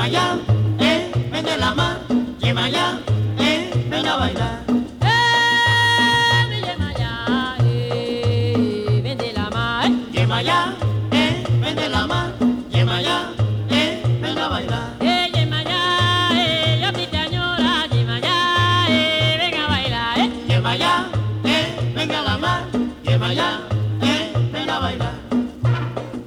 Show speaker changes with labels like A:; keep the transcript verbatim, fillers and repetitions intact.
A: Yemayá, eh, ven de la mar, Yemayá, eh, ven a bailar.
B: Eh, mi Yemayá, eh, ven de la mar.
A: Yemayá, eh, ven de la mar.